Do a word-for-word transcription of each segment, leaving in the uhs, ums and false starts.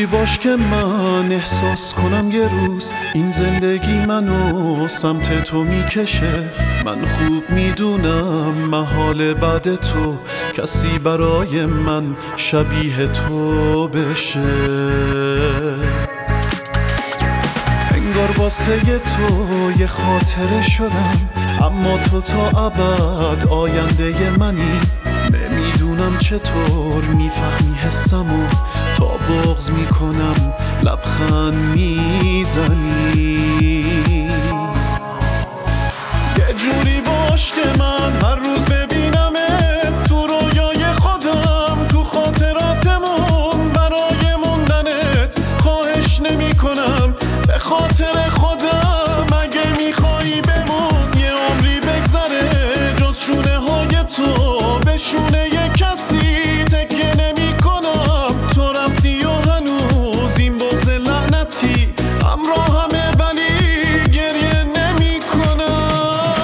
باش که من احساس کنم یه روز این زندگی منو سمت تو میکشه. من خوب میدونم محال بعد تو کسی برای من شبیه تو بشه. انگار واسه تو یه خاطره شدم، اما تو تا ابد آینده منی. نمیدونم چطور میفهمی حسمو، تا بغض میکنم لبخند میزنی. یه جوری باش که من هر روز ببینمت تو رویای خودم، تو خاطراتمون برای موندنت خواهش نمی کنم به خاطر خودم. اگه میخوایی بمون یه عمری بگذره جز شونه های تو به شونه یه کسی تکیه نمی کنم. تو رفتی و هنوز این بغض لعنتی همراهمه ولی گریه نمی کنم.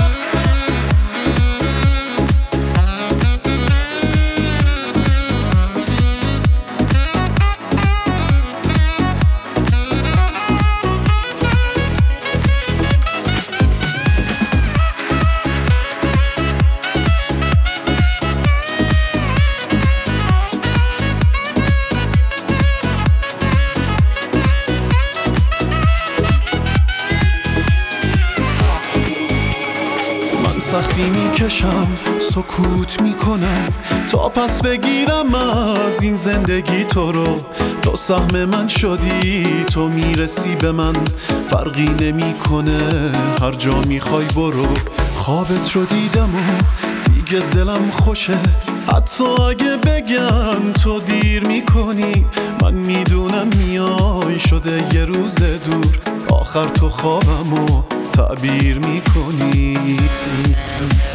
سختی میکشم سکوت میکنم تا پس بگیرم از این زندگی تو رو. تو سهم من شدی، تو میرسی به من، فرقی نمیکنه هر جا میخوای برو. خوابت رو دیدم و دیگه دلم خوشه، حتی اگه بگن تو دیر میکنی. من میدونم میای شده یه روز دور، آخر تو خوابمو تعبیر میکنی.